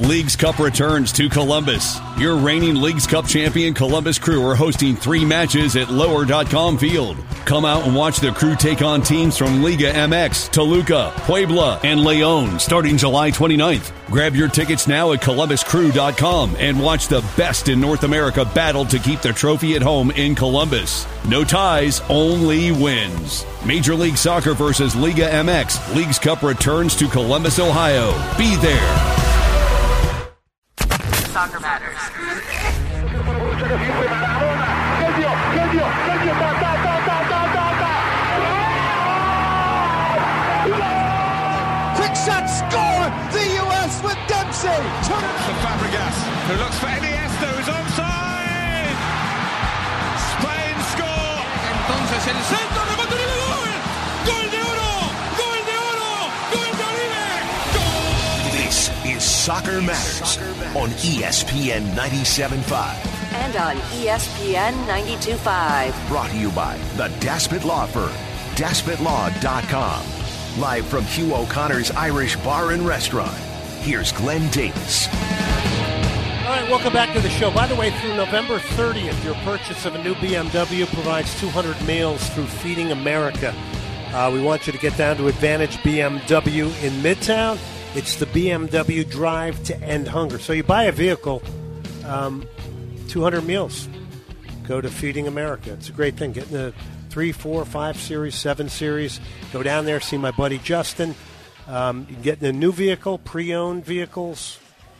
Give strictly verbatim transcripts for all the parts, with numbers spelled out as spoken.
Leagues Cup returns to Columbus. Your reigning Leagues Cup champion Columbus Crew are hosting three matches at lower dot com Field. Come out and watch the Crew take on teams from Liga M X, Toluca, Puebla, and Leon starting July twenty-ninth. Grab your tickets now at columbus crew dot com and watch the best in North America battle to keep the trophy at home in Columbus. No ties, only wins. Major League Soccer versus Liga M X. Leagues Cup returns to Columbus, Ohio. Be there. Soccer Matters. Quick shot, score! The U S with Dempsey! For Fabregas, who looks for Iniesta, who's onside! Spain score! Entonces el centro, remate de gol! Gol de oro! Gol de oro! Gol de Oribe! Gol! This is Soccer Matters on E S P N ninety-seven point five. And on E S P N ninety-two point five. Brought to you by the Daspit Law Firm, daspit law dot com. Live from Hugh O'Connor's Irish Bar and Restaurant, here's Glenn Davis. All right, welcome back to the show. By the way, through November thirtieth, your purchase of a new B M W provides two hundred meals through Feeding America. Uh, we want you to get down to Advantage B M W in Midtown. It's the B M W Drive to End Hunger. So you buy a vehicle, um, two hundred meals. Go to Feeding America. It's a great thing. Get in the three, four, five series, seven series. Go down there, see my buddy Justin. Um, you can get in a new vehicle, pre-owned vehicles.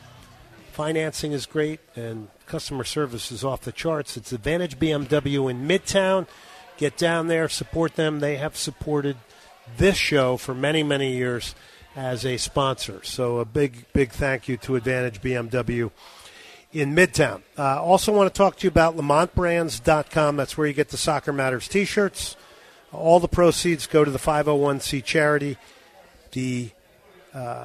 Financing is great, and customer service is off the charts. It's Advantage B M W in Midtown. Get down there, support them. They have supported this show for many, many years as a sponsor. So a big, big thank you to Advantage B M W in Midtown. Uh, also want to talk to you about lamont brands dot com. That's where you get the Soccer Matters T-shirts. All the proceeds go to the five oh one c charity, the uh,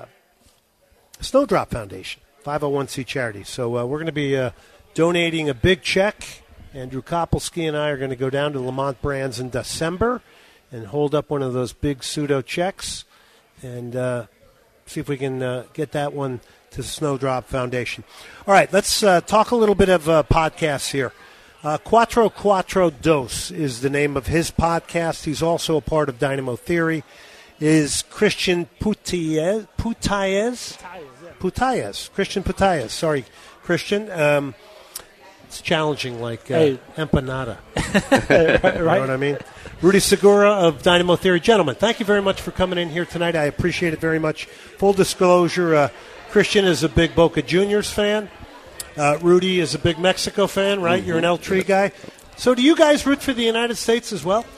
Snowdrop Foundation, five oh one c charity. So uh, we're going to be uh, donating a big check. Andrew Kopelski and I are going to go down to Lamont Brands in December and hold up one of those big pseudo checks and uh, see if we can uh, get that one to the Snowdrop Foundation. All right, let's uh, talk a little bit of uh, podcasts here. Uh, Quattro Quattro Dos is the name of his podcast. He's also a part of Dynamo Theory. Is Christian Putayez? Putayez? Putayez. Christian Putayez. Sorry, Christian. Um, it's challenging like uh, hey. empanada. Right? You know what I mean? Rudy Segura of Dynamo Theory. Gentlemen, thank you very much for coming in here tonight. I appreciate it very much. Full disclosure, uh, Christian is a big Boca Juniors fan. Uh, Rudy is a big Mexico fan, right? Mm-hmm. You're an El Tri guy. So do you guys root for the United States as well?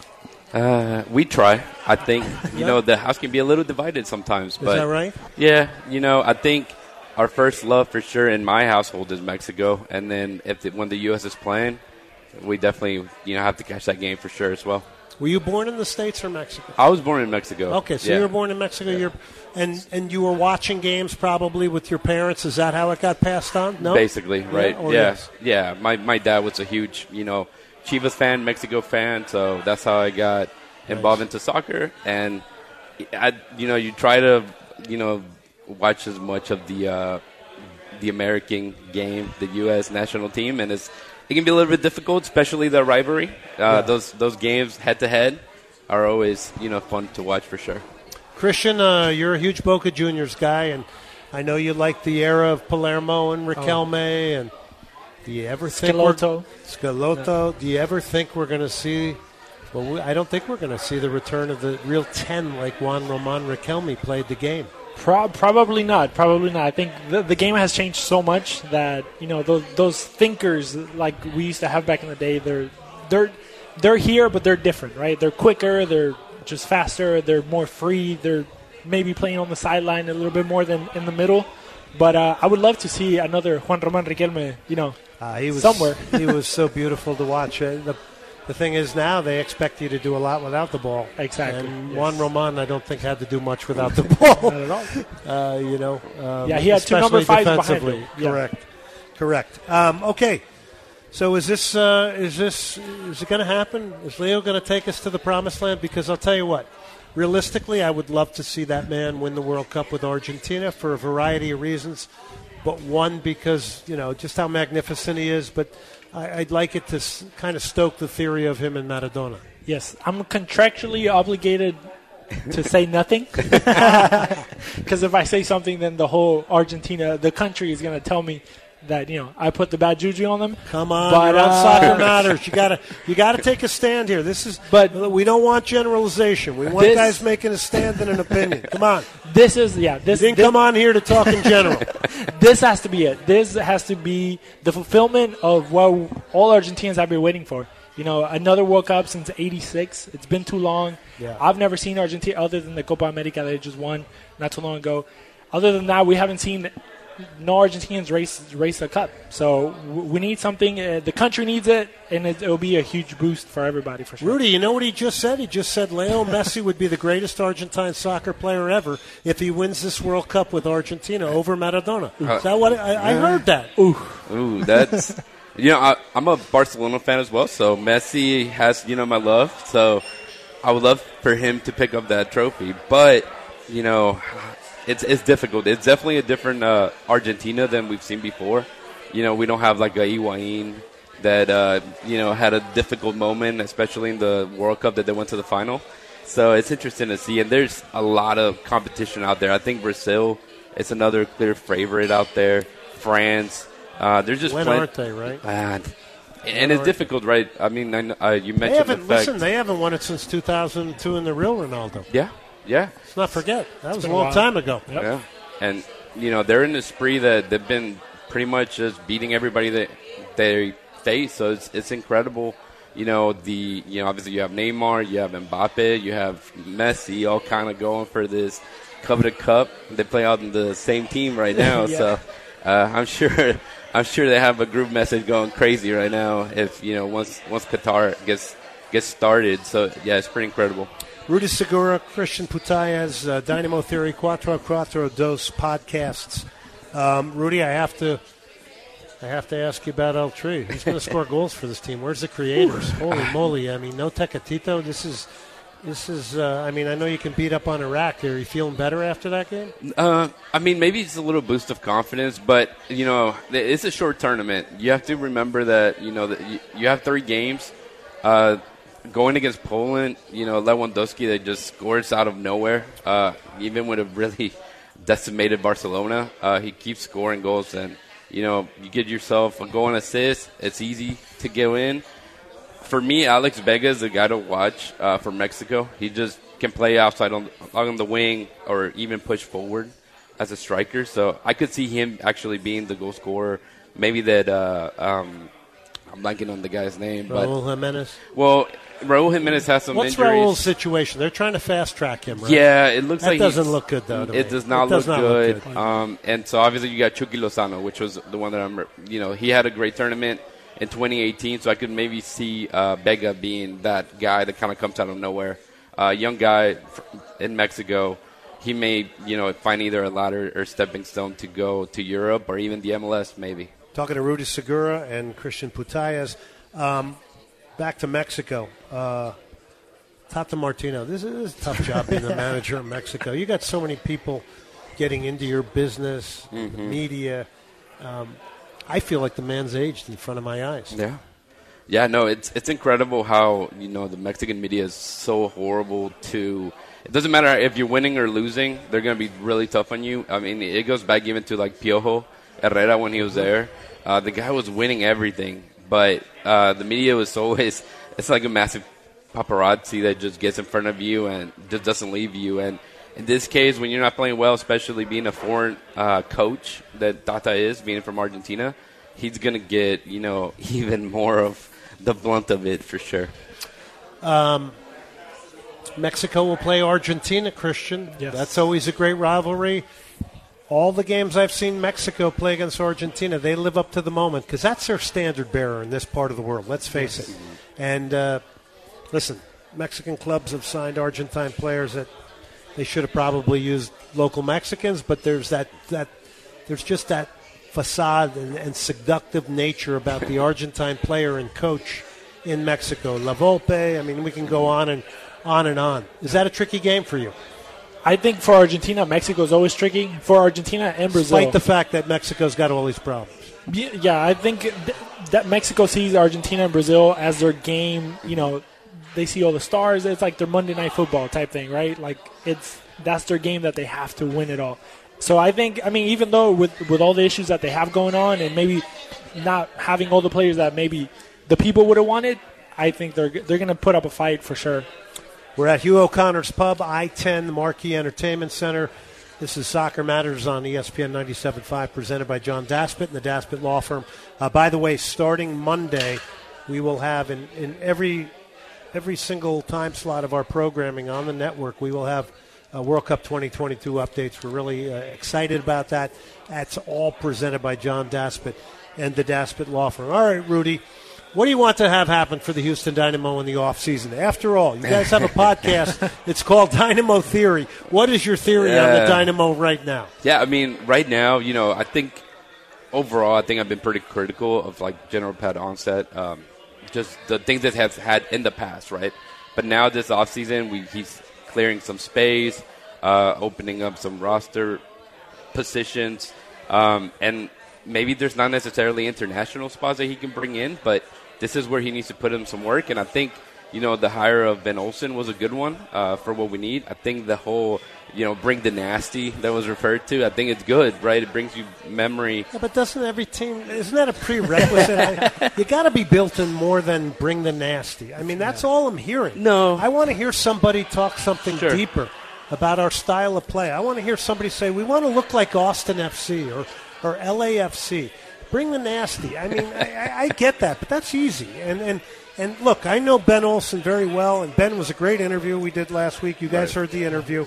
Uh, we try. I think, you yeah. know, the house can be a little divided sometimes. But is that right? Yeah. You know, I think our first love for sure in my household is Mexico. And then if the, when the U S is playing, we definitely, you know, have to catch that game for sure as well. Were you born in the States or Mexico? I was born in Mexico. Okay, so yeah. you were born in Mexico. Yeah. You're, and and you were watching games probably with your parents. Is that how it got passed on? No? Basically, right. Yeah, yeah. Yes? yeah. My, my dad was a huge, you know, Chivas fan, Mexico fan. So that's how I got involved nice. into soccer. And, I, you know, you try to, you know, watch as much of the uh, the American game, the U S national team. And it's, it can be a little bit difficult, especially the rivalry. Uh, yeah. Those those games head-to-head are always, you know, fun to watch for sure. Christian, uh, you're a huge Boca Juniors guy, and I know you like the era of Palermo and Riquelme. Oh. And do you ever think Schelotto? Schelotto. Yeah. Do you ever think we're going to see? Well, we, I don't think we're going to see the return of the real ten like Juan Roman Riquelme played the game. Pro- probably not. Probably not. I think the, the game has changed so much that, you know, those, those thinkers like we used to have back in the day, they're they're they're here, but they're different, right? They're quicker. They're just faster. They're more free. They're maybe playing on the sideline a little bit more than in the middle. But uh, I would love to see another Juan Roman Riquelme, you know, uh, he was, somewhere. He was so beautiful to watch. Uh, the The thing is now they expect you to do a lot without the ball. Exactly. And yes. Juan Roman, I don't think, had to do much without the ball. Not at all. Uh, you know. Um, yeah, he had two number fives behind him. Yeah. Correct. Correct. Um, okay. So is this uh, is this is it going to happen? Is Leo going to take us to the promised land? Because I'll tell you what, realistically, I would love to see that man win the World Cup with Argentina for a variety of reasons. But one, because, you know, just how magnificent he is. But I, I'd like it to s- kind of stoke the theory of him and Maradona. Yes, I'm contractually obligated to say nothing. Because if I say something, then the whole Argentina, the country, is going to tell me that, you know, I put the bad juju on them. Come on, but, you're on uh, Soccer Matters. You gotta, you gotta take a stand here. This is, but we don't want generalization. We want this, guys making a stand and an opinion. Come on. This is, yeah. This you didn't this, come on here to talk in general. This has to be it. This has to be the fulfillment of what all Argentinians have been waiting for. You know, another World Cup since eighty-six. It's been too long. Yeah. I've never seen Argentina other than the Copa America they just won not too long ago. Other than that, we haven't seen no Argentinians race race a cup. So we need something. Uh, the country needs it, and it will be a huge boost for everybody for sure. Rudy, you know what he just said? He just said Leo Messi would be the greatest Argentine soccer player ever if he wins this World Cup with Argentina over Maradona. Uh, Is that what I, I heard that? Ooh, Ooh, that's you know I, I'm a Barcelona fan as well, so Messi has you know my love. So I would love for him to pick up that trophy, but you know. It's it's difficult. It's definitely a different uh, Argentina than we've seen before. You know, we don't have like a Higuaín that, uh, you know, had a difficult moment, especially in the World Cup that they went to the final. So it's interesting to see. And there's a lot of competition out there. I think Brazil is another clear favorite out there. France. Uh, there's just when plenty. aren't they, right? Uh, and it's difficult, right? I mean, I, uh, you They mentioned haven't, the fact. listen, they haven't won it since two thousand two in the real Ronaldo. Yeah, yeah. Let's not forget. That was a been a long while. time ago. Yep. Yeah, and you know they're in a spree that they've been pretty much just beating everybody that they face. So it's it's incredible. You know the you know obviously you have Neymar, you have Mbappe, you have Messi, all kind of going for this coveted cup. They play out in the same team right now, Yeah. so uh, I'm sure I'm sure they have a group message going crazy right now. If you know once once Qatar gets gets started, so yeah, it's pretty incredible. Rudy Segura, Christian Putayez, uh, Dynamo Theory, Cuatro Cuatro Dos podcasts. Um, Rudy, I have to, I have to ask you about El Tri. Who's going to score goals for this team? Where's the creators? Holy moly! I mean, no Tecatito. This is, this is. Uh, I mean, I know you can beat up on Iraq. Are you feeling better after that game? Uh, I mean, maybe it's a little boost of confidence, but you know, it's a short tournament. You have to remember that you know that you, you have three games. Uh, Going against Poland, you know, Lewandowski, they just scores out of nowhere. Uh, even with a really decimated Barcelona, uh, he keeps scoring goals. And, you know, you get yourself a goal and assist. It's easy to get in. For me, Alex Vega is the guy to watch uh, for Mexico. He just can play outside on, on the wing or even push forward as a striker. So I could see him actually being the goal scorer. Maybe that uh, um, I'm blanking on the guy's name. Raul but Jimenez. Well, Raul Jimenez has some What's injuries. Raul's situation? They're trying to fast track him, right? Yeah, it looks that like doesn't he's- look good though. To It me. does not, It does look, not good. look good. Um, and so obviously you got Chucky Lozano, which was the one that I'm, you know, he had a great tournament in twenty eighteen. So I could maybe see uh, Vega being that guy that kind of comes out of nowhere. Uh, young guy in Mexico. He may, you know, find either a ladder or stepping stone to go to Europe or even the M L S maybe. Talking to Rudy Segura and Christian Putayez. Um, back to Mexico. Uh, Tata Martino. This is a tough job being the manager in Mexico. You got so many people getting into your business, Mm-hmm. the media. Um, I feel like the man's aged in front of my eyes. Yeah. Yeah, no, it's it's incredible how, you know, the Mexican media is so horrible to – it doesn't matter if you're winning or losing. They're going to be really tough on you. I mean, it goes back even to, like, Piojo Herrera when he was there. Uh, the guy was winning everything, but uh, the media was always – it's like a massive paparazzi that just gets in front of you and just doesn't leave you. And in this case, when you're not playing well, especially being a foreign uh, coach that Tata is, being from Argentina, he's going to get, you know, even more of the blunt of it for sure. Um, Mexico will play Argentina, Christian. Yes. That's always a great rivalry. All the games I've seen Mexico play against Argentina, they live up to the moment because that's their standard bearer in this part of the world. Let's face Yes. it. And uh, listen, Mexican clubs have signed Argentine players that they should have probably used local Mexicans, but there's that, that there's just that facade and, and seductive nature about the Argentine player and coach in Mexico. La Volpe, I mean, we can go on, and on and on. Is that a tricky game for you? I think for Argentina, Mexico is always tricky. For Argentina and Brazil. Despite the fact that Mexico's got all these problems. Yeah, I think th- that Mexico sees Argentina and Brazil as their game. You know, they see all the stars. It's like their Monday Night Football type thing, right? Like it's that's their game that they have to win it all. So I think, I mean, even though with with all the issues that they have going on and maybe not having all the players that maybe the people would have wanted, I think they're they're going to put up a fight for sure. We're at Hugh O'Connor's Pub, I ten, the Marquee Entertainment Center. This is Soccer Matters on E S P N ninety-seven point five, presented by John Daspit and the Daspit Law Firm. Uh, by the way, starting Monday, we will have in, in every every single time slot of our programming on the network, we will have uh, World Cup twenty twenty-two updates. We're really uh, excited about that. That's all presented by John Daspit and the Daspit Law Firm. All right, Rudy. What do you want to have happen for the Houston Dynamo in the offseason? After all, you guys have a podcast. It's called Dynamo Theory. What is your theory uh, on the Dynamo right now? Yeah, I mean, right now, you know, I think overall, I think I've been pretty critical of, like, General Pat Onset, um, just the things that have had in the past, right? But now this offseason, we, he's clearing some space, uh, opening up some roster positions, um, and maybe there's not necessarily international spots that he can bring in, but this is where he needs to put in some work. And I think, you know, the hire of Ben Olsen was a good one uh, for what we need. I think the whole, you know, bring the nasty that was referred to, I think it's good, right? It brings you memory. Yeah, but doesn't every team, isn't that a prerequisite? I, you got to be built in more than bring the nasty. I mean, that's all I'm hearing. No. I want to hear somebody talk something Sure. deeper about our style of play. I want to hear somebody say, we want to look like Austin F C or or L A F C. Bring the nasty. I mean, I, I get that, but that's easy. And, and and look, I know Ben Olsen very well, and Ben was a great interview we did last week. You guys Right. heard the interview.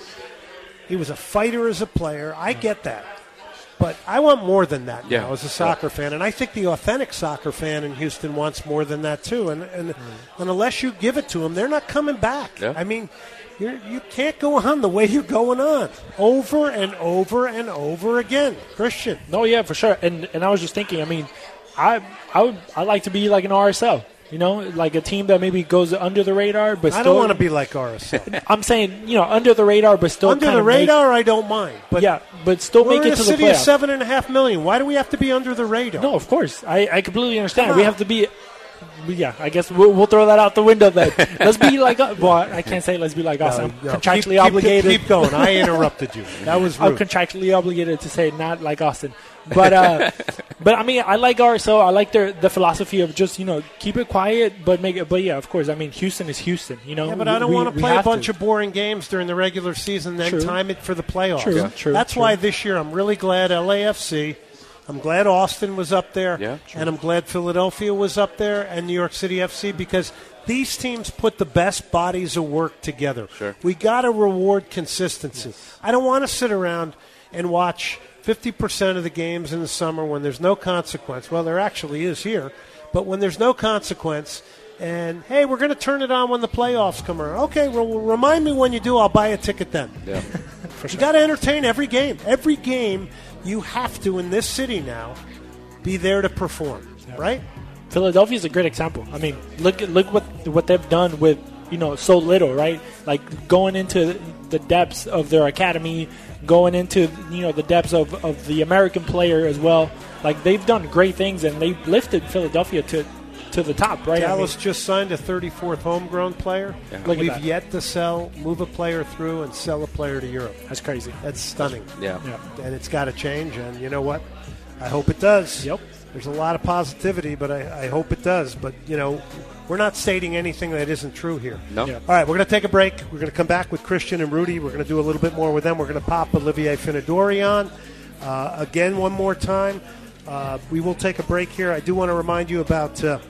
He was a fighter as a player. I get that. But I want more than that Yeah. now as a soccer yeah. fan. And I think the authentic soccer fan in Houston wants more than that, too. And, and, mm. and unless you give it to them, they're not coming back. Yeah. I mean, You're, you can't go on the way you're going on over and over and over again, Christian. No, yeah, for sure. And and I was just thinking, I mean, I I would I like to be like an R S L, you know, like a team that maybe goes under the radar, but I still, don't want to be like R S L. I'm saying, you know, under the radar, but still under kind the of radar. Make, I don't mind, but yeah, but still we're make in it a to the city of playoffs. seven and a half million. Why do we have to be under the radar? No, of course, I I completely understand. Come We on. have to be. Yeah, I guess we'll, we'll throw that out the window then. Let's be like, well, I can't say let's be like us. No, I'm no. contractually keep, obligated. Keep, keep going. I interrupted you. That was rude. I'm contractually obligated to say not like Austin. But, uh, but I mean, I like R S L. I like their the philosophy of just, you know, keep it quiet, but make it. But yeah, of course, I mean, Houston is Houston, you know. Yeah, but I don't we, want to we play a have bunch to. of boring games during the regular season, then True. time it for the playoffs. True, Yeah. true, That's true. why this year I'm really glad L A F C. I'm glad Austin was up there, Yeah, and I'm glad Philadelphia was up there, and New York City F C, because these teams put the best bodies of work together. Sure. We got to reward consistency. Yes. I don't want to sit around and watch fifty percent of the games in the summer when there's no consequence. Well, there actually is here, but when there's no consequence, and, hey, we're going to turn it on when the playoffs come around. Okay, well, remind me when you do. I'll buy a ticket then. Yeah. For sure. You got to entertain every game. Every game you have to, in this city now, be there to perform, yeah. right? Philadelphia is a great example. I mean, look look what what they've done with, you know, so little, right? Like going into the depths of their academy, going into, you know, the depths of, of the American player as well. Like, they've done great things, and they've lifted Philadelphia to to the top, right? Dallas I mean, just signed a thirty-fourth homegrown player. Yeah. Look at We've that. yet to sell, move a player through, and sell a player to Europe. That's crazy. That's stunning. Yeah. Yeah. And it's got to change, and you know what? I hope it does. Yep. There's a lot of positivity, but I, I hope it does. But, you know, we're not stating anything that isn't true here. No. Yeah. All right, we're going to take a break. We're going to come back with Christian and Rudy. We're going to do a little bit more with them. We're going to pop Olivier Finidori on. Uh, again, one more time. Uh, we will take a break here. I do want to remind you about uh,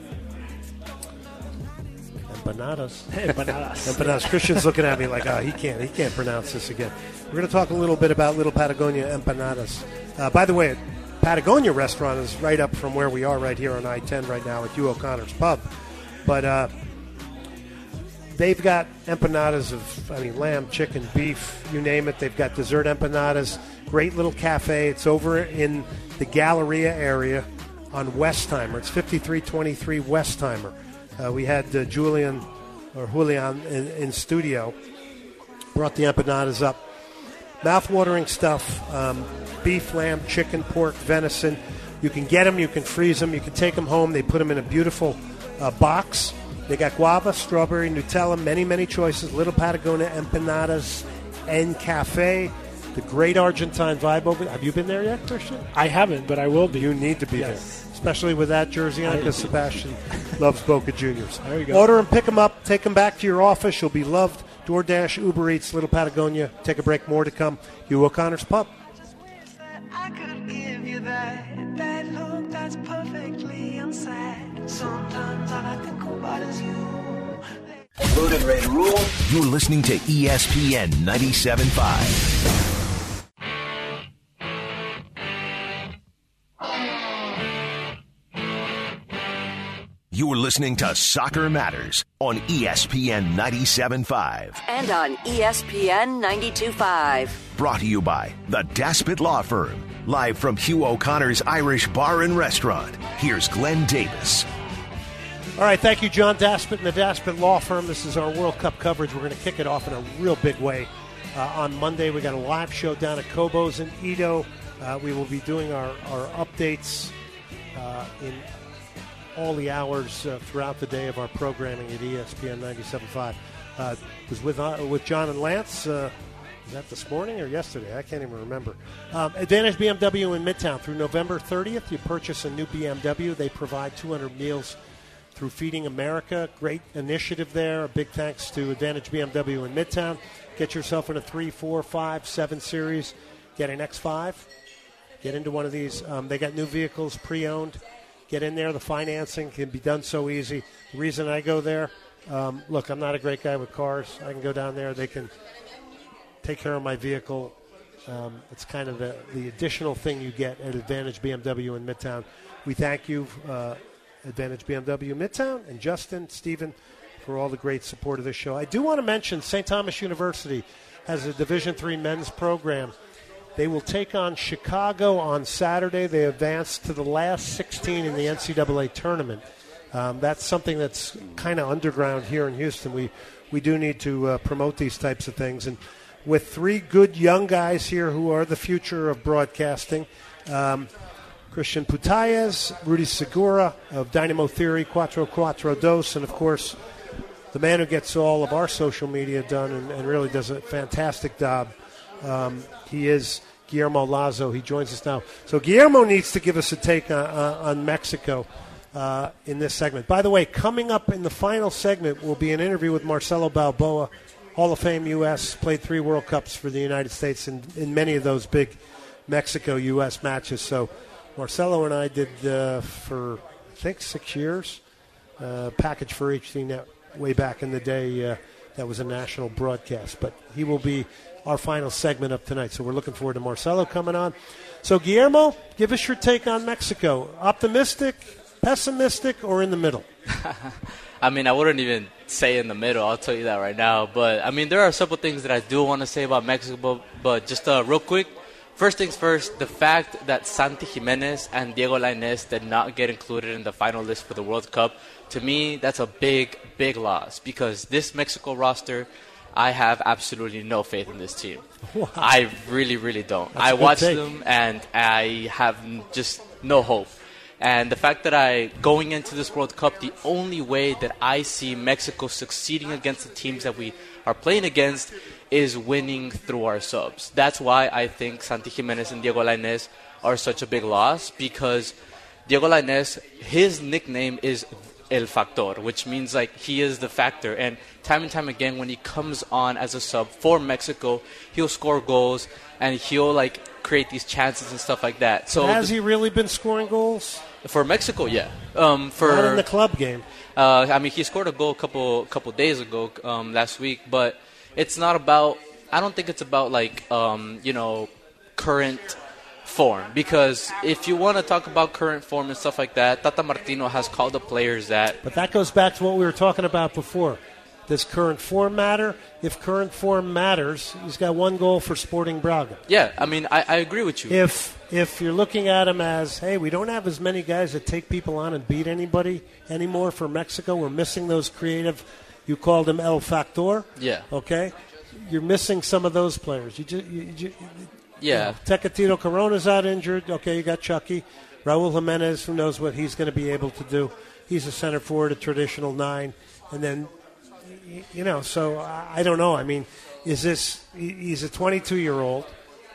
empanadas. Empanadas. Empanadas. Christian's looking at me like, oh, he can't. He can't pronounce this again. We're going to talk a little bit about Little Patagonia Empanadas. Uh, by the way, Patagonia restaurant is right up from where we are right here on I ten right now at Hugh O'Connor's Pub. But uh, they've got empanadas of, I mean, lamb, chicken, beef, you name it. They've got dessert empanadas. Great little cafe. It's over in the Galleria area on Westheimer. It's fifty-three twenty-three Westheimer. Uh, we had uh, Julian or Julian in, in studio. Brought the empanadas up. Mouth-watering stuff, um, beef, lamb, chicken, pork, venison. You can get them, you can freeze them, you can take them home. They put them in a beautiful uh, box. They got guava, strawberry, Nutella, many, many choices. Little Patagonia empanadas and cafe. The great Argentine vibe over there. Have you been there yet, Christian? I haven't, but I will be. You need to be yes. there, especially with that jersey on, because Sebastian loves Boca Juniors. There you go. Order them, pick them up, take them back to your office. You'll be loved. DoorDash, Uber Eats, Little Patagonia. Take a break, more to come. Hugh O'Connor's Pub. I could give you that, that look that's perfectly unsaid. Sometimes all I think about is you. Loaded, ready to rule. You're listening to E S P N ninety-seven point five. You're listening to Soccer Matters on E S P N ninety-seven point five. And on E S P N ninety-two point five. Brought to you by the Daspit Law Firm. Live from Hugh O'Connor's Irish Bar and Restaurant. Here's Glenn Davis. All right, thank you, John Daspit and the Daspit Law Firm. This is our World Cup coverage. We're going to kick it off in a real big way. Uh, on Monday, we got a live show down at Kobo's in Edo. Uh, we will be doing our, our updates uh, in all the hours uh, throughout the day of our programming at E S P N ninety-seven point five. Uh, was with uh, with John and Lance. Uh, was that this morning or yesterday? I can't even remember. Um, Advantage B M W in Midtown through November thirtieth. You purchase a new B M W. They provide two hundred meals through Feeding America. Great initiative there. A big thanks to Advantage B M W in Midtown. Get yourself in a three, four, five, seven series. Get an X five. Get into one of these. Um, they got new vehicles pre-owned. Get in there. The financing can be done so easy. The reason I go there, um, look, I'm not a great guy with cars. I can go down there. They can take care of my vehicle. Um, it's kind of the, the additional thing you get at Advantage B M W in Midtown. We thank you, uh, Advantage B M W Midtown, and Justin, Stephen, for all the great support of this show. I do want to mention Saint Thomas University has a Division three men's program. They will take on Chicago on Saturday. They advanced to the last sixteen in the N C double A tournament. Um, that's something that's kind of underground here in Houston. We we do need to uh, promote these types of things. And with three good young guys here who are the future of broadcasting, um, Christian Putayez, Rudy Segura of Dynamo Theory, Cuatro Cuatro Dos, and, of course, the man who gets all of our social media done and, and really does a fantastic job. Um, he is Guillermo Lazo. He joins us now. So Guillermo needs to give us a take on, uh, on Mexico uh, in this segment. By the way, coming up in the final segment will be an interview with Marcelo Balboa, Hall of Fame U S, played three World Cups for the United States in, in many of those big Mexico-U S matches. So Marcelo and I did uh, for, I think, six years, uh, package for H D Net way back in the day. Uh, that was a national broadcast. But he will be our final segment up tonight. So we're looking forward to Marcelo coming on. So, Guillermo, give us your take on Mexico. Optimistic, pessimistic, or in the middle? I mean, I wouldn't even say in the middle. I'll tell you that right now. But, I mean, there are several things that I do want to say about Mexico. But, but just uh, real quick, first things first, the fact that Santi Jimenez and Diego Lainez did not get included in the final list for the World Cup, to me, that's a big, big loss. Because this Mexico roster, I have absolutely no faith in this team. Wow. I really, really don't. That's I watch them, and I have just no hope. And the fact that I, going into this World Cup, the only way that I see Mexico succeeding against the teams that we are playing against is winning through our subs. That's why I think Santi Jimenez and Diego Lainez are such a big loss, because Diego Lainez, his nickname is El Factor, which means like he is the factor. And time and time again, when he comes on as a sub for Mexico, he'll score goals and he'll like create these chances and stuff like that. So has he really been scoring goals for Mexico? Yeah, um, for not in the club game. Uh, I mean, he scored a goal a couple couple days ago, um, last week. But it's not about. I don't think it's about like um, you know current form, because if you want to talk about current form and stuff like that, Tata Martino has called the players that. But that goes back to what we were talking about before. Does current form matter? If current form matters, he's got one goal for Sporting Braga. Yeah, I mean, I, I agree with you. If if you're looking at him as, hey, we don't have as many guys that take people on and beat anybody anymore for Mexico, we're missing those creative You called him El Factor. Yeah. Okay. You're missing some of those players. You just, you, you, yeah. You know, Tecatito Corona's out injured. Okay, you got Chucky. Raul Jimenez, who knows what he's going to be able to do. He's a center forward, a traditional nine. And then, you know, so I don't know. I mean, is this, he's a twenty-two-year-old.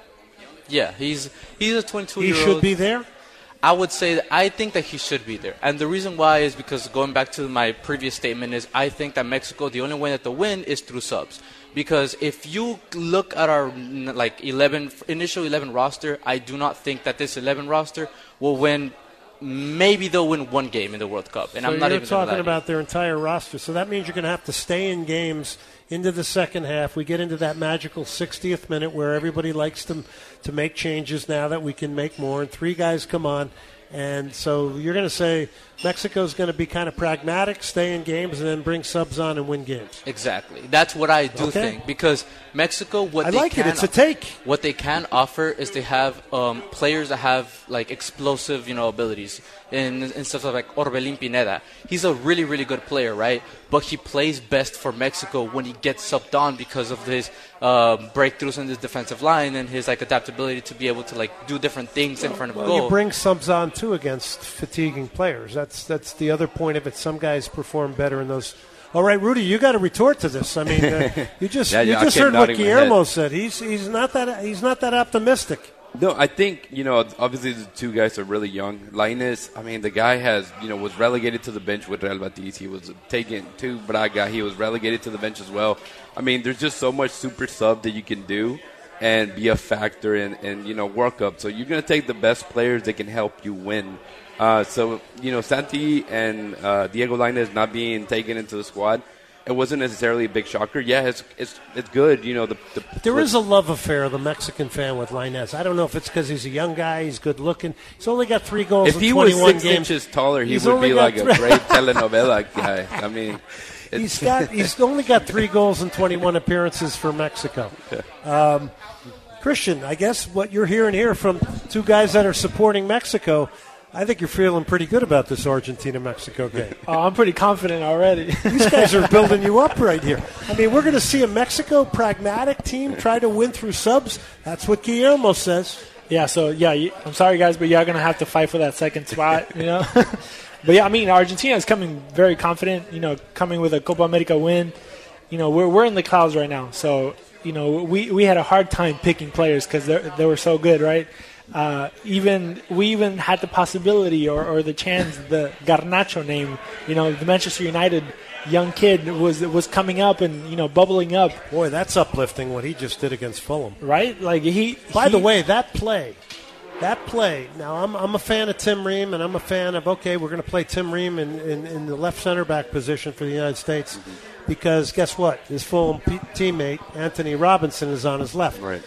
Yeah, he's he's a twenty-two-year-old. He should be there? I would say that I think that he should be there. And the reason why is because going back to my previous statement is I think that Mexico, the only way that they'll win is through subs. Because if you look at our like eleven initial eleven roster, I do not think that this eleven roster will win. Maybe they'll win one game in the World Cup, and so I'm not you're even talking about their entire roster. So that means you're going to have to stay in games into the second half. We get into that magical sixtieth minute where everybody likes to to make changes now that we can make more, and three guys come on. And so you're going to say Mexico's going to be kind of pragmatic, stay in games, and then bring subs on and win games. Exactly. That's what I do okay. think. Because Mexico, what I they like can it. It's a take. What they can offer is they have um, players that have like explosive, you know, abilities. And, and stuff like Orbelín Pineda. He's a really, really good player, right? But he plays best for Mexico when he gets subbed on because of his uh, breakthroughs in his defensive line and his like adaptability to be able to like do different things in front of well, goal. You bring subs on too against fatiguing players. That's that's the other point of it. Some guys perform better in those. All right, Rudy, you got to retort to this. I mean, uh, you just yeah, you yeah, just heard what Guillermo head. said. He's he's not that he's not that optimistic. No, I think, you know, obviously the two guys are really young. Lainez, I mean, the guy has, you know, was relegated to the bench with Real Betis. He was taken to Braga. He was relegated to the bench as well. I mean, there's just so much super sub that you can do and be a factor in, in you know, World Cup. So you're going to take the best players that can help you win. Uh, so, you know, Santi and uh, Diego Lainez not being taken into the squad, it wasn't necessarily a big shocker. Yeah, it's it's, it's good. You know, the, the there is a love affair of the Mexican fan with Lainez. I don't know if it's because he's a young guy, he's good looking. He's only got three goals. If in he twenty-one was six games. inches taller, he He's would be like three- a great telenovela guy. I mean, he's got he's only got three goals in twenty-one appearances for Mexico. Um, Christian, I guess what you're hearing here from two guys that are supporting Mexico. I think you're feeling pretty good about this Argentina-Mexico game. Oh, I'm pretty confident already. These guys are building you up right here. I mean, we're going to see a Mexico pragmatic team try to win through subs. That's what Guillermo says. Yeah, so, yeah, you, I'm sorry, guys, but you're going to have to fight for that second spot, you know. But, yeah, I mean, Argentina is coming very confident, you know, coming with a Copa America win. You know, we're we're in the clouds right now. So, you know, we, we had a hard time picking players because they were so good, right? Uh, even we even had the possibility or, or the chance, the Garnacho name, you know, the Manchester United young kid was was coming up and, you know, bubbling up. Boy, that's uplifting what he just did against Fulham. Right? Like he. By he, the way, that play, that play. Now I'm I'm a fan of Tim Ream, and I'm a fan of okay, we're going to play Tim Ream in, in, in the left center back position for the United States, because guess what? His Fulham p- teammate Anthony Robinson is on his left. Right.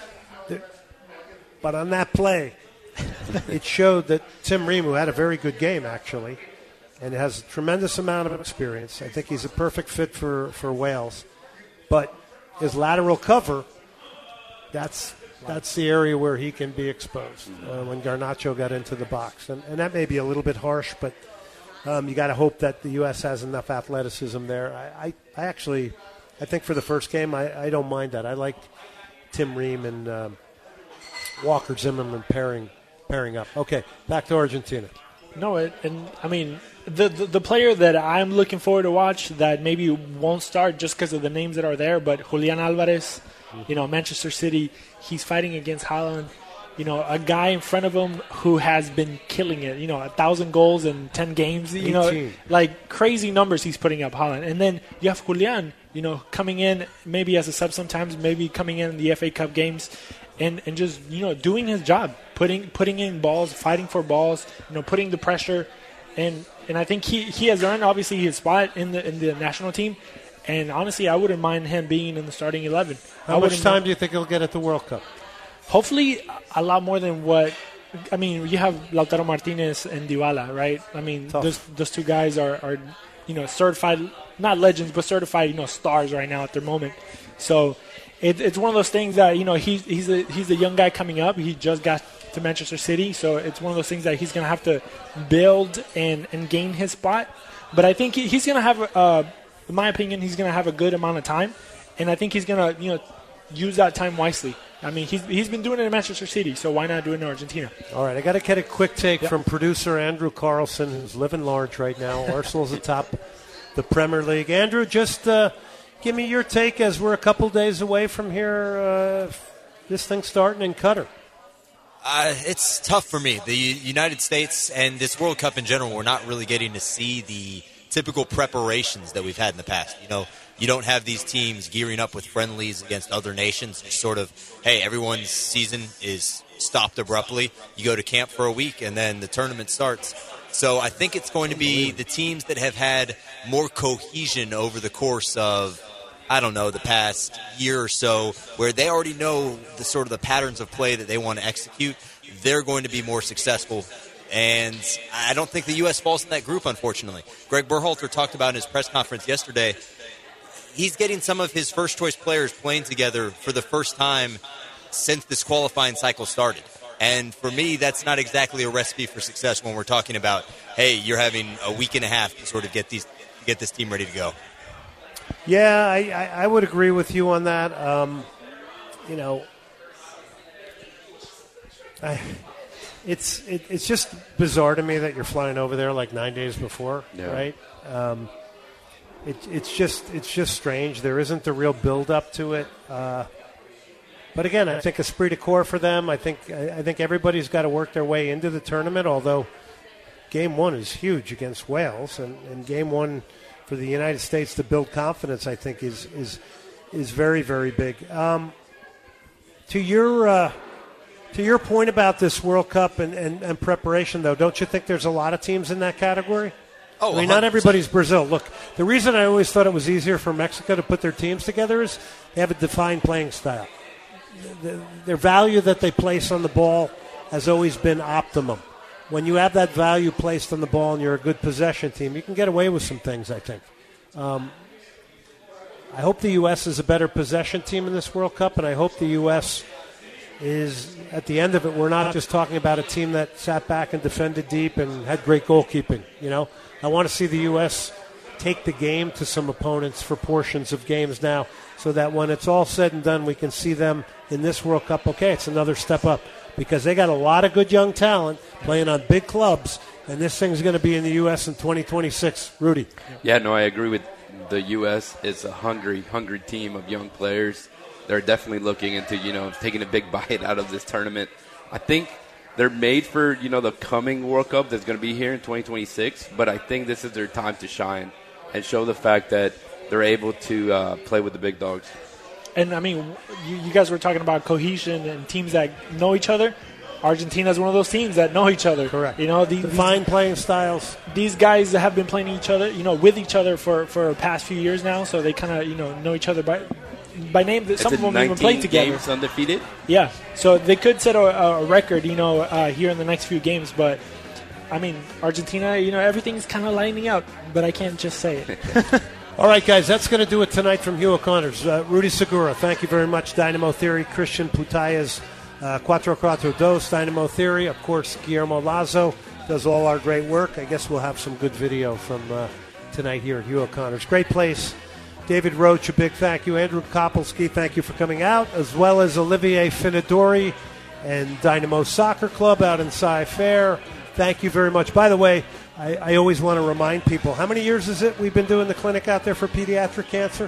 But on that play, it showed that Tim Ream, who had a very good game, actually, and has a tremendous amount of experience. I think he's a perfect fit for, for Wales. But his lateral cover, that's that's the area where he can be exposed uh, when Garnacho got into the box. And, and that may be a little bit harsh, but um, you got to hope that the U S has enough athleticism there. I, I, I actually, I think for the first game, I, I don't mind that. I like Tim Ream and um, Walker Zimmerman pairing pairing up. Okay, back to Argentina. No, it, and I mean the, the the player that I'm looking forward to watch that maybe won't start just because of the names that are there, but Julian Alvarez, mm-hmm. you know, Manchester City, he's fighting against Haaland. You know, a guy in front of him who has been killing it. You know, a thousand goals in ten games. You know, like crazy numbers he's putting up, Haaland. And then you have Julian, you know, coming in maybe as a sub sometimes, maybe coming in the F A Cup games. And, and just, you know, doing his job, putting putting in balls, fighting for balls, you know, putting the pressure. And and I think he, he has earned, obviously, his spot in the in the national team. And honestly, I wouldn't mind him being in the starting eleven. How much time mind. do you think he'll get at the World Cup? Hopefully, a lot more than what – I mean, you have Lautaro Martinez and Dybala, right? I mean, those, those two guys are, are, you know, certified – not legends, but certified, you know, stars right now at their moment. So – It, it's one of those things that, you know, he's he's a he's a young guy coming up. He just got to Manchester City, so it's one of those things that he's going to have to build and, and gain his spot. But I think he, he's going to have a, in my opinion, he's going to have a good amount of time, and I think he's going to, you know, use that time wisely. I mean, he's he's been doing it in Manchester City, so why not do it in Argentina? All right, I got to get a quick take yep. from producer Andrew Carlson, who's living large right now. Arsenal's atop the Premier League. Andrew, just uh, give me your take as we're a couple days away from here, uh, this thing starting in Qatar. Uh, it's tough for me. The United States and this World Cup in general, we're not really getting to see the typical preparations that we've had in the past. You know, you don't have these teams gearing up with friendlies against other nations. It's sort of, hey, everyone's season is stopped abruptly. You go to camp for a week, and then the tournament starts. So I think it's going to be the teams that have had more cohesion over the course of, I don't know, the past year or so, where they already know the sort of the patterns of play that they want to execute. They're going to be more successful. And I don't think the U S falls in that group, unfortunately. Greg Berhalter talked about in his press conference yesterday, he's getting some of his first-choice players playing together for the first time since this qualifying cycle started. And for me, that's not exactly a recipe for success when we're talking about, hey, you're having a week and a half to sort of get these get this team ready to go. Yeah, I, I, I would agree with you on that. Um, you know, I, it's it, it's just bizarre to me that you're flying over there like nine days before, yeah. right? Um, it, it's just it's just strange. There isn't a real build up to it. Uh, but again, I think esprit de corps for them. I think I, I think everybody's got to work their way into the tournament. Although game one is huge against Wales, and, and game one for the United States to build confidence, I think, is is is very, very big. Um, to your uh, to your point about this World Cup and, and, and preparation, though, don't you think there's a lot of teams in that category? Oh, I mean, not everybody's Brazil. Look, the reason I always thought it was easier for Mexico to put their teams together is they have a defined playing style. The, their value that they place on the ball has always been optimum. When you have that value placed on the ball and you're a good possession team, you can get away with some things, I think. Um, I hope the U S is a better possession team in this World Cup, and I hope the U S is, at the end of it, we're not just talking about a team that sat back and defended deep and had great goalkeeping. You know, I want to see the U S take the game to some opponents for portions of games now, so that when it's all said and done, we can see them in this World Cup. Okay, it's another step up, because they got a lot of good young talent playing on big clubs, and this thing's going to be in the U S in twenty twenty-six. Rudy. Yeah, no, I agree with the U S. It's a hungry, hungry team of young players. They're definitely looking into, you know, taking a big bite out of this tournament. I think they're made for, you know, the coming World Cup that's going to be here in twenty twenty-six, but I think this is their time to shine and show the fact that they're able to uh, play with the big dogs. And, I mean, you, you guys were talking about cohesion and teams that know each other. Argentina is one of those teams that know each other. Correct. You know, these fine playing styles. These guys have been playing each other, you know, with each other for, for the past few years now, so they kind of, you know, know each other by by name. Some it's of them even play together. Games undefeated. Yeah, so they could set a, a record, you know, uh, here in the next few games. But I mean, Argentina, you know, everything's kind of lining out, but I can't just say it. All right, guys, that's going to do it tonight from Hugh O'Connor's. Uh, Rudy Segura, thank you very much. Dynamo Theory, Christian Putayas. Uh, Cuatro Cuatro Dos, Dynamo Theory. Of course, Guillermo Lazo does all our great work. I guess we'll have some good video from uh, tonight here at Hugh O'Connor's. Great place. David Roach, a big thank you. Andrew Kopelski, thank you for coming out, as well as Olivier Finidori and Dynamo Soccer Club out in Sci Fair. Thank you very much. By the way, I, I always want to remind people, how many years is it we've been doing the clinic out there for pediatric cancer?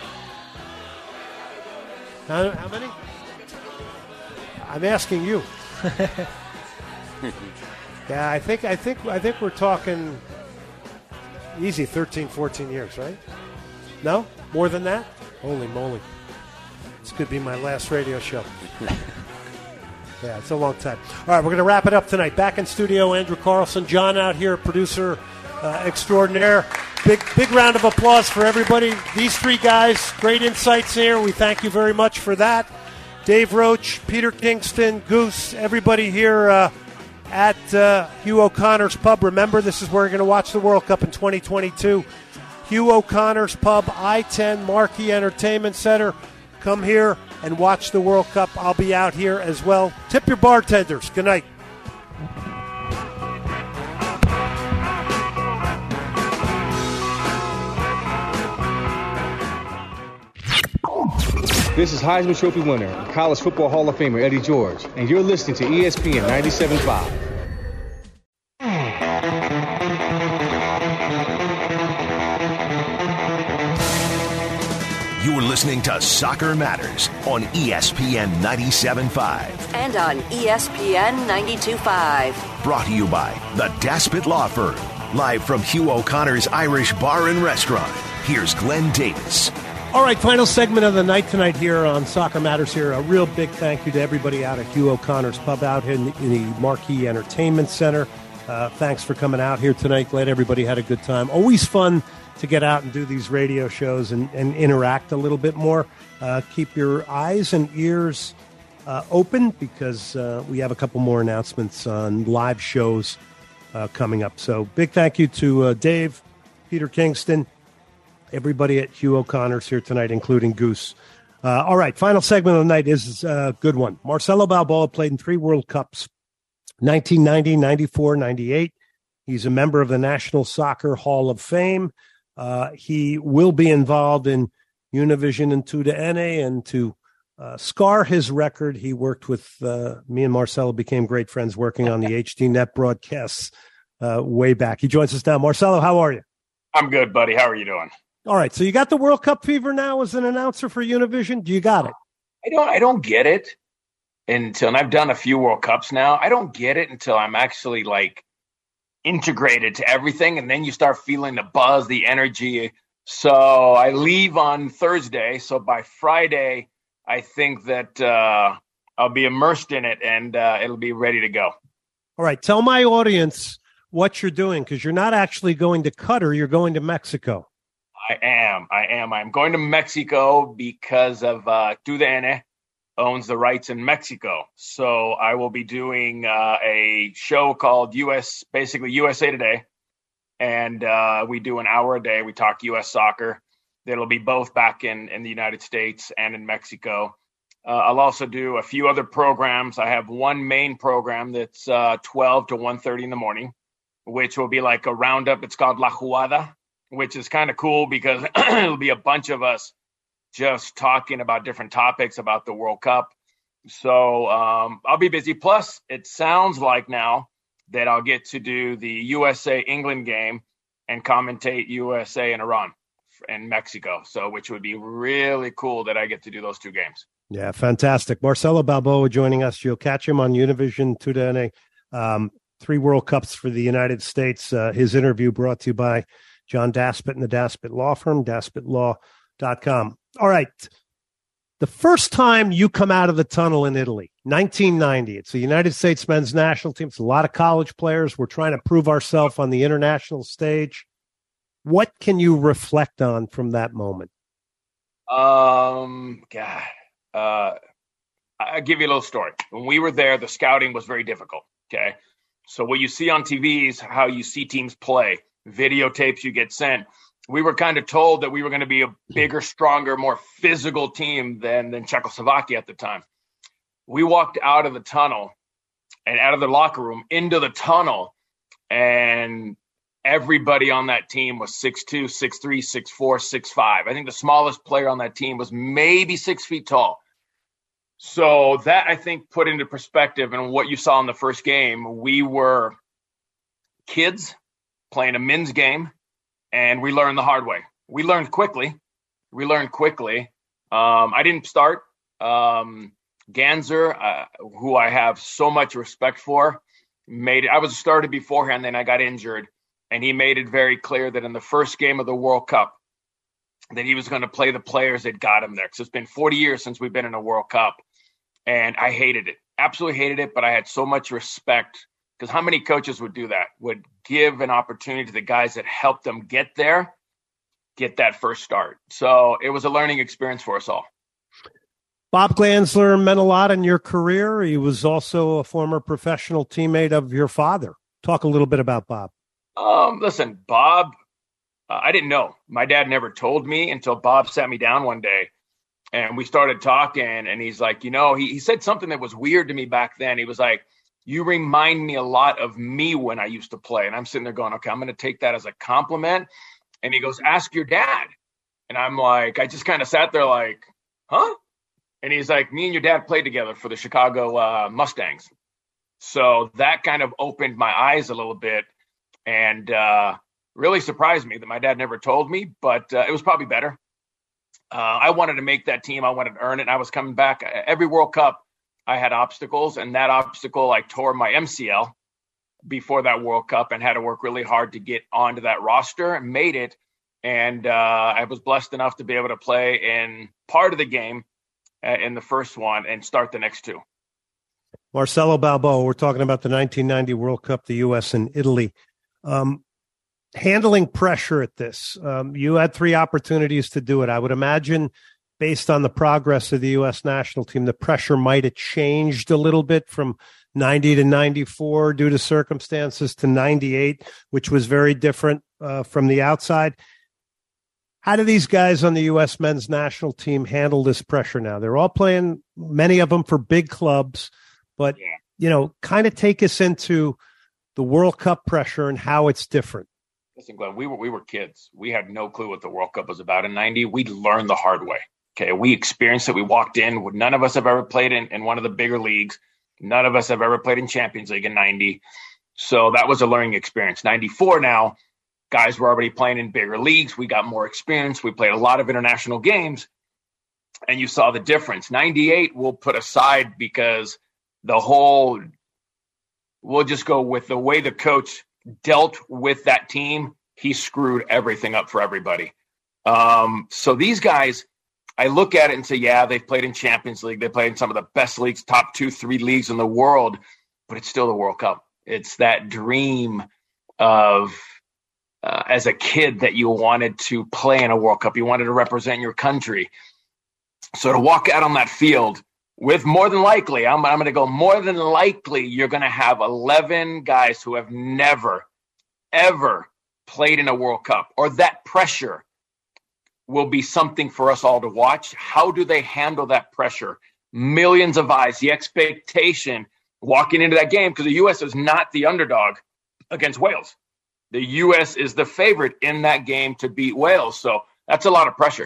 How, how many? I'm asking you. yeah, I think I think I think we're talking easy thirteen, fourteen years, right? No? More than that? Holy moly. This could be my last radio show. yeah, it's a long time. All right, we're going to wrap it up tonight. Back in studio, Andrew Carlson, John out here, producer uh, extraordinaire. Big big round of applause for everybody. These three guys, great insights here. We thank you very much for that. Dave Roach, Peter Kingston, Goose, everybody here uh, at uh, Hugh O'Connor's Pub. Remember, this is where you're going to watch the World Cup in twenty twenty-two. Hugh O'Connor's Pub, I ten Marquee Entertainment Center. Come here and watch the World Cup. I'll be out here as well. Tip your bartenders. Good night. This is Heisman Trophy winner and College Football Hall of Famer Eddie George, and you're listening to E S P N ninety-seven point five. You're listening to Soccer Matters on E S P N ninety-seven point five. And on E S P N ninety-two point five. Brought to you by the Daspit Law Firm. Live from Hugh O'Connor's Irish Bar and Restaurant, here's Glenn Davis. All right, final segment of the night tonight here on Soccer Matters here. A real big thank you to everybody out at Hugh O'Connor's Pub out in, in the Marquee Entertainment Center. Uh, thanks for coming out here tonight. Glad everybody had a good time. Always fun to get out and do these radio shows and, and interact a little bit more. Uh, keep your eyes and ears uh, open because uh, we have a couple more announcements on live shows uh, coming up. So big thank you to uh, Dave, Peter Kingston, everybody at Hugh O'Connor's here tonight, including Goose. Uh, all right, final segment of the night is a good one. Marcelo Balboa played in three World Cups, nineteen ninety, ninety-four, ninety-eight. He's a member of the National Soccer Hall of Fame. Uh, he will be involved in Univision and two D N A, and to uh, scar his record, he worked with uh, me and Marcelo became great friends working on the H D Net broadcasts uh, way back. He joins us now. Marcelo, how are you? I'm good, buddy. How are you doing? All right. So you got the World Cup fever now as an announcer for Univision? Do you got it? I don't. I don't get it until, and I've done a few World Cups now. I don't get it until I'm actually like integrated to everything, and then you start feeling the buzz, the energy. So I leave on Thursday. So by Friday, I think that uh, I'll be immersed in it, and uh, it'll be ready to go. All right. Tell my audience what you're doing, because you're not actually going to Qatar. You're going to Mexico. I am. I am. I'm going to Mexico because of uh, two D N A owns the rights in Mexico. So I will be doing uh, a show called U S, basically U S A Today. And uh, we do an hour a day. We talk U S soccer. It'll be both back in, in the United States and in Mexico. Uh, I'll also do a few other programs. I have one main program that's uh, twelve to one thirty in the morning, which will be like a roundup. It's called La Jugada, which is kind of cool because it'll be a bunch of us just talking about different topics about the World Cup. So um, I'll be busy. Plus, it sounds like now that I'll get to do the U S A England game and commentate U S A and Iran and Mexico. So, which would be really cool that I get to do those two games. Yeah, fantastic. Marcelo Balboa joining us. You'll catch him on Univision, two D N A. Um, three World Cups for the United States. Uh, his interview brought to you by John Daspit and the Daspit Law Firm, daspit law dot com. All right. The first time you come out of the tunnel in Italy, nineteen ninety, it's the United States men's national team. It's a lot of college players. We're trying to prove ourselves on the international stage. What can you reflect on from that moment? Um, God, uh, I'll give you a little story. When we were there, the scouting was very difficult. Okay. So what you see on T V is how you see teams play. Videotapes you get sent. We were kind of told that we were going to be a bigger, stronger, more physical team than, than Czechoslovakia at the time. We walked out of the tunnel and out of the locker room into the tunnel, and everybody on that team was six two, six three, six four, six five. I think the smallest player on that team was maybe six feet tall. So that, I think, put into perspective and what you saw in the first game. We were kids playing a men's game, and we learned the hard way. We learned quickly. We learned quickly. Um, I didn't start. Um, Ganser, uh, who I have so much respect for, made it. I was a starter beforehand, then I got injured, and he made it very clear that in the first game of the World Cup that he was going to play the players that got him there. Because it's been forty years since we've been in a World Cup, and I hated it. Absolutely hated it, but I had so much respect. Because how many coaches would do that? Would give an opportunity to the guys that helped them get there, get that first start. So it was a learning experience for us all. Bob Glanzler meant a lot in your career. He was also a former professional teammate of your father. Talk a little bit about Bob. Um, listen, Bob, uh, I didn't know. My dad never told me until Bob sat me down one day, and we started talking, and he's like, you know, he, he said something that was weird to me back then. He was like, you remind me a lot of me when I used to play. And I'm sitting there going, okay, I'm going to take that as a compliment. And he goes, ask your dad. And I'm like, I just kind of sat there like, huh? And he's like, me and your dad played together for the Chicago uh, Mustangs. So that kind of opened my eyes a little bit and uh, really surprised me that my dad never told me, but uh, it was probably better. Uh, I wanted to make that team. I wanted to earn it. And I was coming back. Every World Cup, I had obstacles, and that obstacle, I tore my M C L before that World Cup and had to work really hard to get onto that roster and made it. And uh, I was blessed enough to be able to play in part of the game uh, in the first one and start the next two. Marcelo Balboa, we're talking about the nineteen ninety World Cup, the U S and Italy. Um, handling pressure at this, um, you had three opportunities to do it. I would imagine, based on the progress of the U S national team, the pressure might have changed a little bit from ninety to ninety-four due to circumstances to ninety-eight, which was very different uh, from the outside. How do these guys on the U S men's national team handle this pressure now? They're all playing, many of them for big clubs, but, you know, kind of take us into the World Cup pressure and how it's different. Listen, Glenn, we were, we were kids. We had no clue what the World Cup was about in ninety. We learned the hard way. Okay, we experienced it. We walked in. None of us have ever played in, in one of the bigger leagues. None of us have ever played in Champions League in ninety. So that was a learning experience. ninety-four now, guys were already playing in bigger leagues. We got more experience. We played a lot of international games, and you saw the difference. ninety-eight we'll put aside because the whole – we'll just go with the way the coach dealt with that team. He screwed everything up for everybody. Um, so these guys – I look at it and say, yeah, they've played in Champions League. They played in some of the best leagues, top two, three leagues in the world, but it's still the World Cup. It's that dream of, uh, as a kid, that you wanted to play in a World Cup. You wanted to represent your country. So to walk out on that field with more than likely, I'm, I'm going to go more than likely, you're going to have eleven guys who have never, ever played in a World Cup, or that pressure will be something for us all to watch. How do they handle that pressure? Millions of eyes, the expectation walking into that game, because the U S is not the underdog against Wales. The U S is the favorite in that game to beat Wales. So that's a lot of pressure.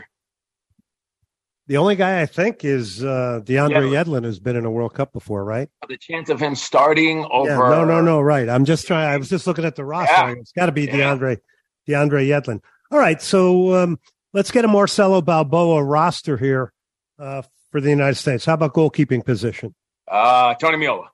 The only guy I think is uh, DeAndre yeah. Yedlin, who's been in a World Cup before, right? The chance of him starting over. Yeah, no, no, no, right. I'm just trying. I was just looking at the roster. Yeah. It's got to be yeah. DeAndre, DeAndre Yedlin. All right, so um, let's get a Marcelo Balboa roster here uh, for the United States. How about goalkeeping position? Uh, Tony Meola.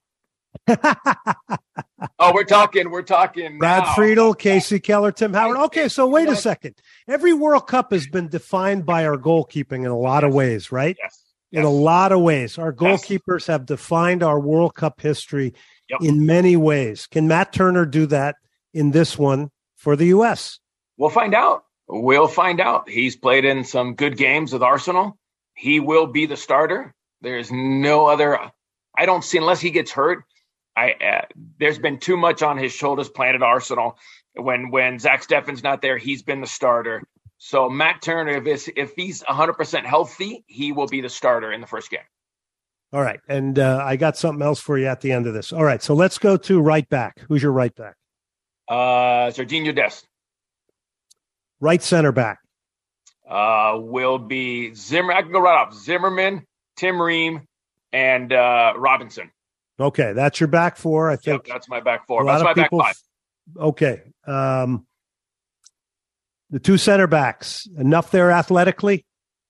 oh, we're talking, we're talking. Brad now. Friedel, Casey Keller, Tim Howard. Okay, so wait a second. Every World Cup has been defined by our goalkeeping in a lot yes. of ways, right? Yes. In yes. a lot of ways. Our goalkeepers yes. have defined our World Cup history yep. in many ways. Can Matt Turner do that in this one for the U S? We'll find out. We'll find out. He's played in some good games with Arsenal. He will be the starter. There's no other. I don't see, unless he gets hurt. I uh, there's been too much on his shoulders playing at Arsenal. When when Zach Steffen's not there, he's been the starter. So Matt Turner, if it's, if he's one hundred percent healthy, he will be the starter in the first game. All right, and uh, I got something else for you at the end of this. All right, so let's go to right back. Who's your right back? Uh, Serginho Dest. Right center back. Uh, will be Zimmer. I can go right off. Zimmerman, Tim Ream, and uh, Robinson. Okay, that's your back four, I think. Yep, that's my back four. That's my back five. Okay. Um, the two center backs, enough there athletically?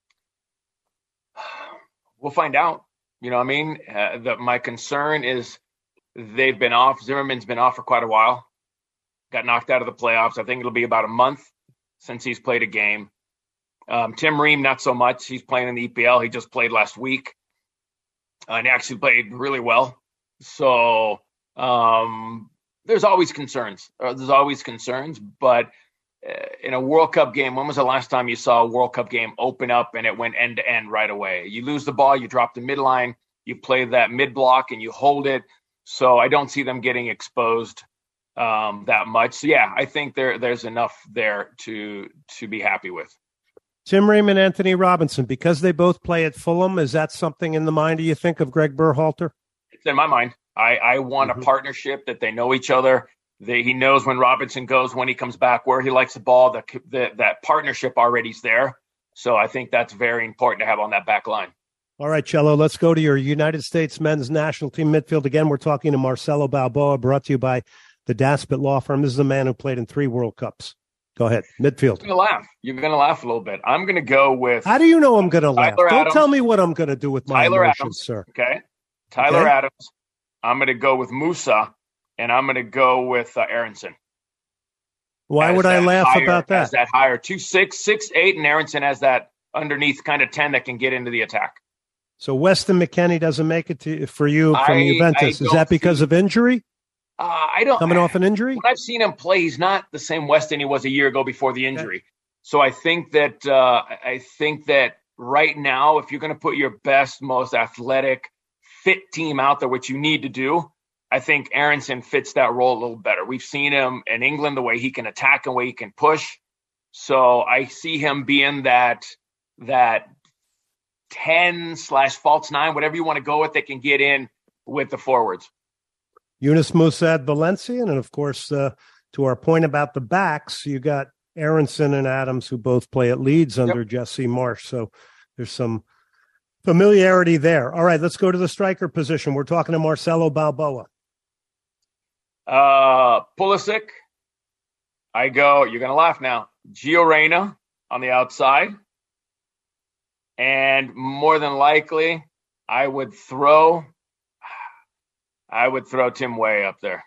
We'll find out. You know what I mean? Uh, the, my concern is they've been off. Zimmerman's been off for quite a while. Got knocked out of the playoffs. I think it'll be about a month since he's played a game. Um, Tim Ream, not so much. He's playing in the E P L. He just played last week. Uh, and actually played really well. So um, there's always concerns. Uh, there's always concerns. But uh, in a World Cup game, when was the last time you saw a World Cup game open up and it went end to end right away? You lose the ball, you drop the midline, you play that mid block, and you hold it. So I don't see them getting exposed um, that much. So yeah, I think there there's enough there to to be happy with. Tim Ream and Anthony Robinson, because they both play at Fulham, is that something in the mind, do you think, of Greg Berhalter? It's in my mind. I, I want mm-hmm. a partnership that they know each other. They, he knows when Robinson goes, when he comes back, where he likes the ball. The, the, that partnership already is there. So I think that's very important to have on that back line. All right, Cello, let's go to your United States men's national team midfield. Again, we're talking to Marcelo Balboa, brought to you by the Daspit Law Firm. This is a man who played in three World Cups. Go ahead, midfield. You're going to laugh. You're going to laugh a little bit. I'm going to go with... How do you know I'm going to laugh? Don't Adams. Tell me what I'm going to do with my Tyler emotions, Adams, sir. Okay? Tyler Okay. Adams. I'm going to go with Musa, and I'm going to go with uh, Aronson. Why As would I that laugh higher- about that? As that higher two six six eight, and Aronson has that underneath kind of ten that can get into the attack. So Weston McKennie doesn't make it to, for you from I- Juventus. I Is don't that because of injury? Uh, I don't Coming off an injury? When I've seen him play, he's not the same Weston he was a year ago before the injury. So I think that uh, I think that right now, if you're going to put your best, most athletic, fit team out there, which you need to do, I think Aronson fits that role a little better. We've seen him in England, the way he can attack and the way he can push. So I see him being that that ten slash false nine, whatever you want to go with, that can get in with the forwards. Yunus Musa at Valencia, and of course, uh, to our point about the backs, you got Aronson and Adams, who both play at Leeds under Yep. Jesse Marsh. So there's some familiarity there. All right, let's go to the striker position. We're talking to Marcelo Balboa. Uh, Pulisic. I go, you're going to laugh now, Gio Reyna on the outside. And more than likely, I would throw, I would throw Tim Way up there.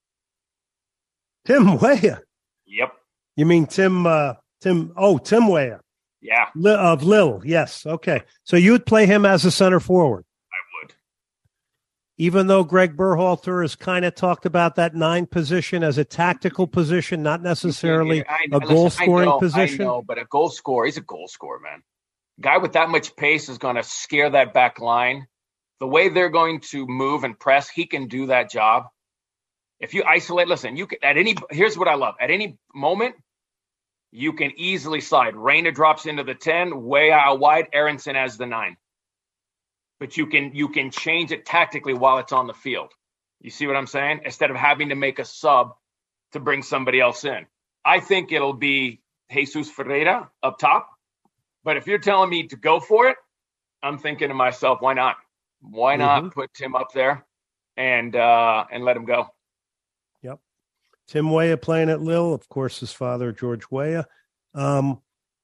Tim Weah. Yep. You mean Tim, uh, Tim, oh, Tim Weah. Yeah. Li- of Lille, yes. Okay. So you would play him as a center forward? I would. Even though Greg Berhalter has kind of talked about that nine position as a tactical position, not necessarily I- a listen, goal-scoring I know, position? I know, but a goal scorer, he's a goal scorer, man. Guy with that much pace is going to scare that back line. The way they're going to move and press, he can do that job. If you isolate, listen, you can at any, here's what I love. At any moment, you can easily slide. Reyna drops into the ten, way out wide, Aronson as the nine. But you can you can change it tactically while it's on the field. You see what I'm saying? Instead of having to make a sub to bring somebody else in. I think it'll be Jesus Ferreira up top. But if you're telling me to go for it, I'm thinking to myself, why not? Why not Mhm. put Tim up there and uh, and let him go? Yep. Tim Weah playing at Lille, of course, his father, George Weah. Um,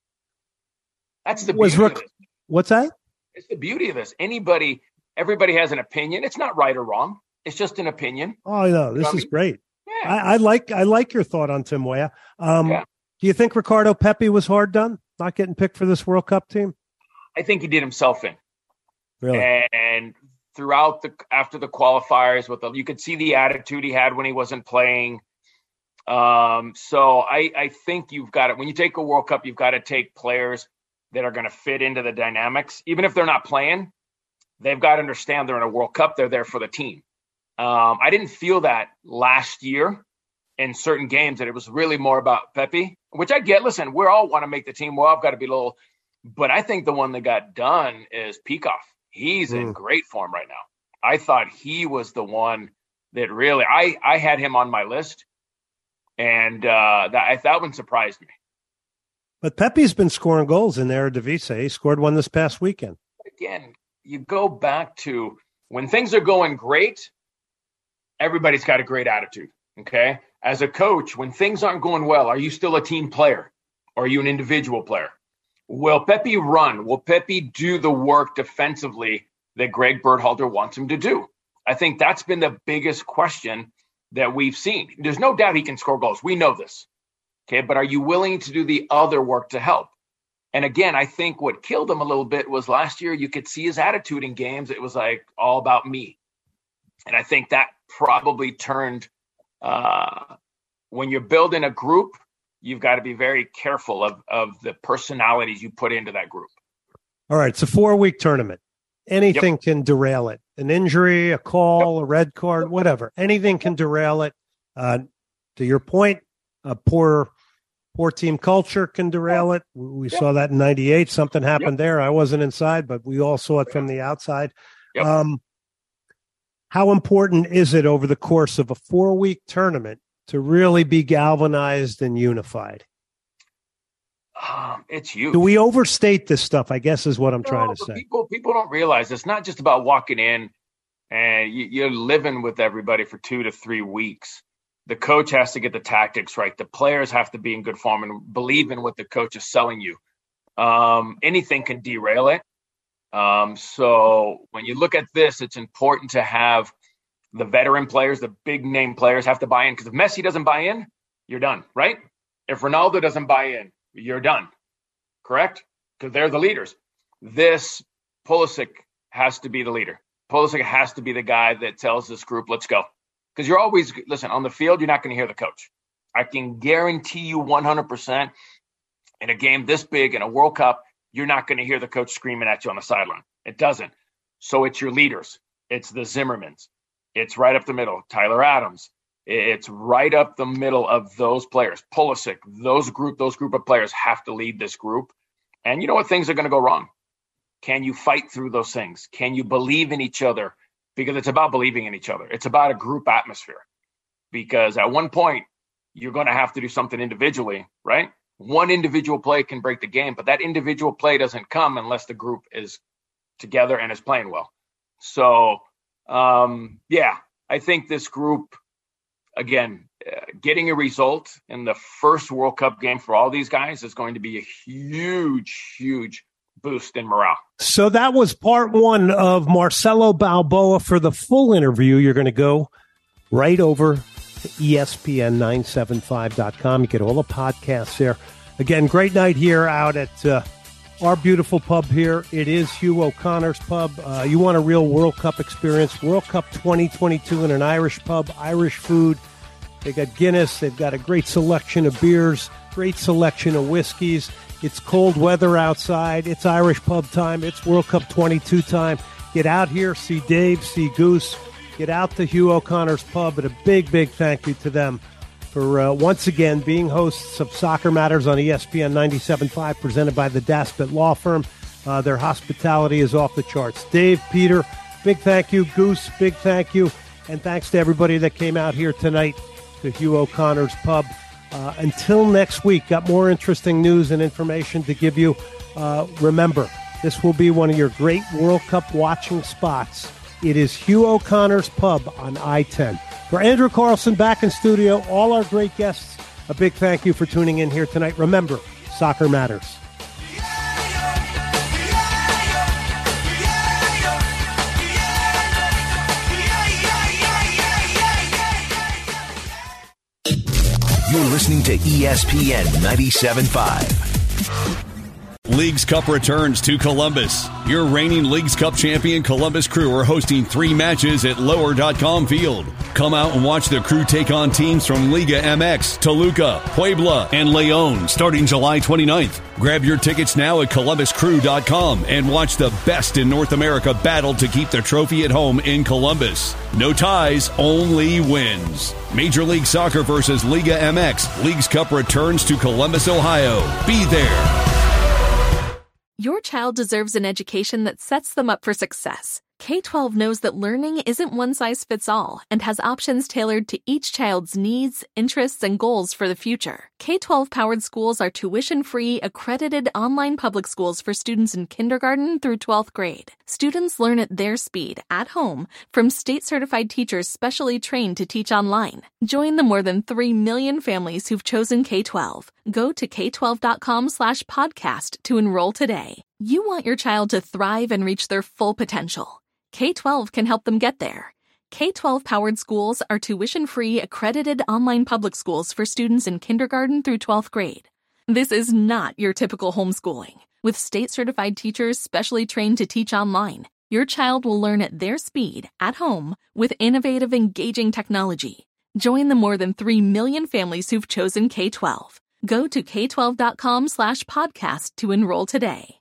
That's the was beauty Rook- of this. What's that? It's the beauty of this. Anybody, everybody has an opinion. It's not right or wrong. It's just an opinion. Oh, no, this know what I is mean? great. Yeah. I, I like I like your thought on Tim Weah. Um, Yeah. Do you think Ricardo Pepi was hard done, not getting picked for this World Cup team? I think he did himself in. Really? And throughout the after the qualifiers, with the, you could see the attitude he had when he wasn't playing. Um, so I, I think you've got it. When you take a World Cup, you've got to take players that are going to fit into the dynamics. Even if they're not playing, they've got to understand they're in a World Cup. They're there for the team. Um, I didn't feel that last year in certain games, that it was really more about Pepe, which I get. Listen, we all want to make the team. We're all got to be a little, but I think the one that got done is Peacock. He's in Mm. great form right now. I thought he was the one that really, I, I had him on my list, and uh, that, that one surprised me. But Pepe's been scoring goals in the Eredivisie. He scored one this past weekend. Again, you go back to when things are going great, everybody's got a great attitude, okay? As a coach, when things aren't going well, are you still a team player or are you an individual player? Will Pepe run? Will Pepe do the work defensively that Greg Berhalter wants him to do? I think that's been the biggest question that we've seen. There's no doubt he can score goals. We know this, okay? But are you willing to do the other work to help? And again, I think what killed him a little bit was last year you could see his attitude in games. It was like all about me. And I think that probably turned uh, when you're building a group, you've got to be very careful of, of the personalities you put into that group. All right, it's a four-week tournament. Anything yep. can derail it. An injury, a call, yep. a red card, whatever. Anything can derail it. Uh, to your point, a poor poor team culture can derail it. We yep. saw that in ninety-eight. Something happened yep. there. I wasn't inside, but we all saw it from the outside. Yep. Um, how important is it over the course of a four-week tournament to really be galvanized and unified? Um, it's huge. Do we overstate this stuff, I guess is what I'm no, trying to say. People, people don't realize it's not just about walking in and you, you're living with everybody for two to three weeks. The coach has to get the tactics right. The players have to be in good form and believe in what the coach is selling you. Um, anything can derail it. Um, so when you look at this, it's important to have the veteran players, the big name players have to buy in. Because if Messi doesn't buy in, you're done, right? If Ronaldo doesn't buy in, you're done. Correct? Because they're the leaders. This Pulisic has to be the leader. Pulisic has to be the guy that tells this group, let's go. Because you're always, listen, on the field, you're not going to hear the coach. I can guarantee you one hundred percent in a game this big, in a World Cup, you're not going to hear the coach screaming at you on the sideline. It doesn't. So it's your leaders. It's the Zimmermans. It's right up the middle. Tyler Adams. It's right up the middle of those players. Pulisic, those group, those group of players have to lead this group. And you know what? Things are going to go wrong. Can you fight through those things? Can you believe in each other? Because it's about believing in each other. It's about a group atmosphere. Because at one point, you're going to have to do something individually, right? One individual play can break the game, but that individual play doesn't come unless the group is together and is playing well. So, um, yeah, I think this group, again, uh, getting a result in the first World Cup game for all these guys is going to be a huge, huge boost in morale. So that was part one of Marcelo Balboa. For the full interview, you're going to go right over to E S P N nine seventy-five dot com. You get all the podcasts there. Again, great night here out at uh, our beautiful pub here. It is Hugh O'Connor's Pub. Uh, you want a real World Cup experience, World Cup twenty twenty-two in an Irish pub, Irish food. They got Guinness. They've got a great selection of beers, great selection of whiskeys. It's cold weather outside. It's Irish pub time. It's World Cup twenty-two time. Get out here, see Dave, see Goose. Get out to Hugh O'Connor's Pub. And a big, big thank you to them for uh, once again being hosts of Soccer Matters on E S P N ninety-seven point five, presented by the Daspit Law Firm. Uh, their hospitality is off the charts. Dave, Peter, big thank you. Goose, big thank you. And thanks to everybody that came out here tonight to Hugh O'Connor's Pub. Uh, until next week, got more interesting news and information to give you. Uh, remember, this will be one of your great World Cup watching spots. It is Hugh O'Connor's Pub on I ten. For Andrew Carlson back in studio, all our great guests, a big thank you for tuning in here tonight. Remember, soccer matters. You're listening to E S P N ninety-seven point five. Leagues Cup returns to Columbus. Your reigning Leagues Cup champion Columbus Crew are hosting three matches at lower dot com field. Come out and watch the Crew take on teams from Liga M X, Toluca, Puebla, and León starting July twenty-ninth. Grab your tickets now at columbus crew dot com and watch the best in North America battle to keep the trophy at home in Columbus. No ties, only wins. Major League Soccer versus Liga M X. Leagues Cup returns to Columbus, Ohio. Be there. Your child deserves an education that sets them up for success. K twelve knows that learning isn't one size fits all and has options tailored to each child's needs, interests, and goals for the future. K twelve powered schools are tuition-free, accredited online public schools for students in kindergarten through twelfth grade. Students learn at their speed, at home, from state-certified teachers specially trained to teach online. Join the more than three million families who've chosen K twelve. Go to k twelve dot com slash podcast to enroll today. You want your child to thrive and reach their full potential. K twelve can help them get there. K twelve powered schools are tuition-free, accredited online public schools for students in kindergarten through twelfth grade. This is not your typical homeschooling. With state-certified teachers specially trained to teach online, your child will learn at their speed, at home, with innovative, engaging technology. Join the more than three million families who've chosen K twelve. Go to k twelve dot com slash podcast to enroll today.